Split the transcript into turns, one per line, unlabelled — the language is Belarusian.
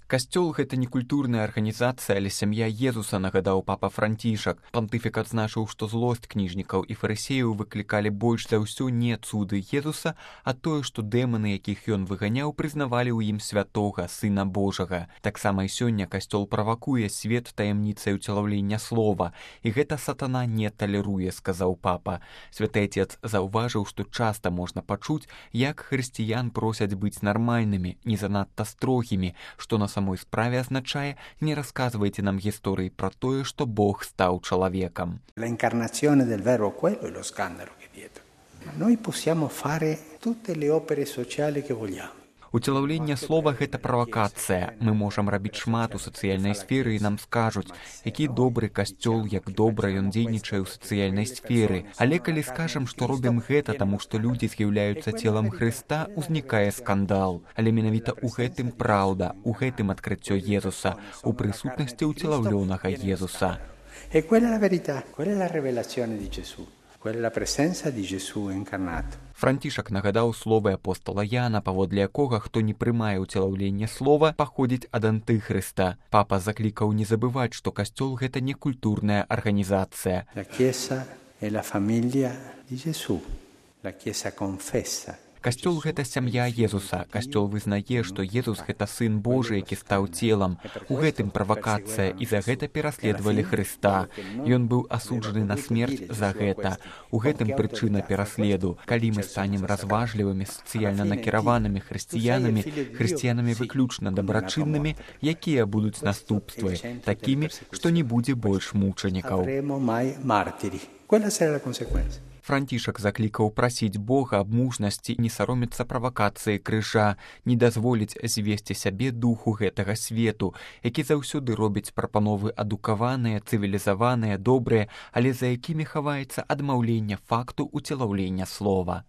Касцёл гэта не культурная арганізацыя, але сям'я Езуса, нагадаў папа Францішак. Пантыфік адзначыў, што злосць кніжнікаў і фарысеяў выклікалі больш за ўсё не цуды Езуса, а тое, што дэманы, якіх ён выганяў, прызнавалі ў ім святога, сына Божага. Таксама і сёння касцёл правакуе свет таямніцай уцелаўлення слова, і гэта сатана не талеруе, сказаў папа. Святы Отец заўважыў, што часта можна пачуць, як хрысціян просяць быць нармальнымі, не занадта строгімі, што на самой справе означае, не рассказывайте нам гісторыі про тое, што Бог стаў чалавекам.
L'incarnazione del verbo quello è lo scandalo che dietro. Noi possiamo fare tutte le opere sociali che vogliamo.
Уцелаўленне слова гэта правакацыя. Мы можам рабіць шмат у сацыяльнай сферы і нам скажуць, які добры касцёл, як добра ён дзейнічае ў сацыяльнай сферы. Але калі скажам, што робім гэта, таму што людзі з'яўляюцца целам Хрыста, узнікае скандал. Але менавіта ў гэтым праўда, у гэтым адкрыццё Езуса, у прысутнасці уцелаўлёнага Езуса.
E quella è la verità, quella è la rivelazione di Gesù. Quella è la presenza di Gesù incarnato.
Францішак нагадаў словы апостола Яна, паводле якога хто не прымае ўцелаўленне слова, паходзіць ад антыхрыста. Папа заклікаў не забываць, што касцёл гэта не культурная арганізацыя.
La Chiesa è la famiglia di Gesù. La Chiesa confessa.
Касцёл гэта сям'я Езуса. Касцёл вызнае, што Езус гэта сын Божы, які стаў целам. У гэтым правакацыя, і за гэта пераследавалі Хрыста. Ён быў асуджаны на смерць за гэта. У гэтым прычына пераследу. Калі мы станем разважлівымі, сацыяльна накіраванымі хрысціянамі выключна дабрачыннымі, якія будуць наступствы? Такімі, што не будзе больш мучанікаў. Францішак заклікаў прасіць Бога аб мужнасці, не саромецца правакацыі крыжа, не дазволіць звесці сябе духу гэтага свету, які заўсёды робіць прапановы адукаваныя, цывілізаваныя, добрыя, але за якімі хаваецца адмаўленне факту уцелаўлення слова.